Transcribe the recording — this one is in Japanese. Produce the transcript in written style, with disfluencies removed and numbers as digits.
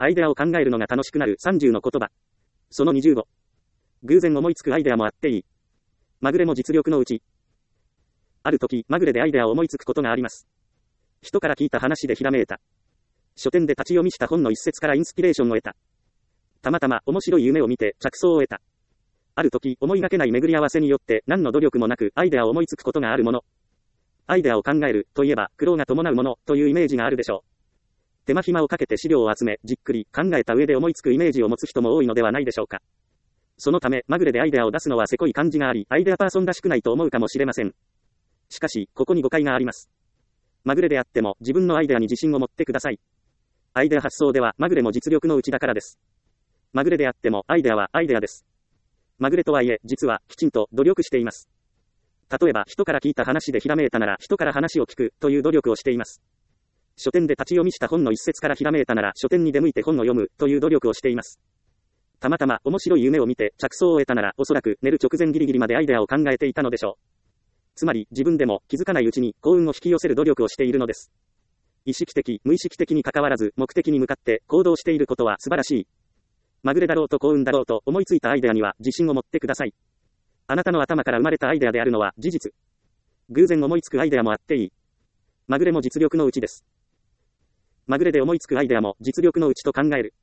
アイデアを考えるのが楽しくなる30の言葉。その25。偶然思いつくアイデアもあっていい。まぐれも実力のうち。ある時、まぐれでアイデアを思いつくことがあります。人から聞いた話でひらめいた。書店で立ち読みした本の一節からインスピレーションを得た。たまたま面白い夢を見て着想を得た。ある時、思いがけない巡り合わせによって何の努力もなくアイデアを思いつくことがあるもの。アイデアを考えるといえば苦労が伴うものというイメージがあるでしょう。手間暇をかけて資料を集め、じっくり考えた上で思いつくイメージを持つ人も多いのではないでしょうか。そのため、まぐれでアイデアを出すのはせこい感じがあり、アイデアパーソンらしくないと思うかもしれません。しかし、ここに誤解があります。まぐれであっても自分のアイデアに自信を持ってください。アイデア発想ではまぐれも実力のうちだからです。まぐれであってもアイデアはアイデアです。まぐれとはいえ、実はきちんと努力しています。例えば、人から聞いた話でひらめいたなら、人から話を聞くという努力をしています。書店で立ち読みした本の一節からひらめいたなら、書店に出向いて本を読むという努力をしています。たまたま面白い夢を見て着想を得たなら、おそらく寝る直前ギリギリまでアイデアを考えていたのでしょう。つまり、自分でも気づかないうちに幸運を引き寄せる努力をしているのです。意識的、無意識的に関わらず、目的に向かって行動していることは素晴らしい。まぐれだろうと幸運だろうと思いついたアイデアには自信を持ってください。あなたの頭から生まれたアイデアであるのは事実。偶然思いつくアイデアもあっていい。まぐれも実力のうちです。まぐれで思いつくアイデアも実力のうちと考える。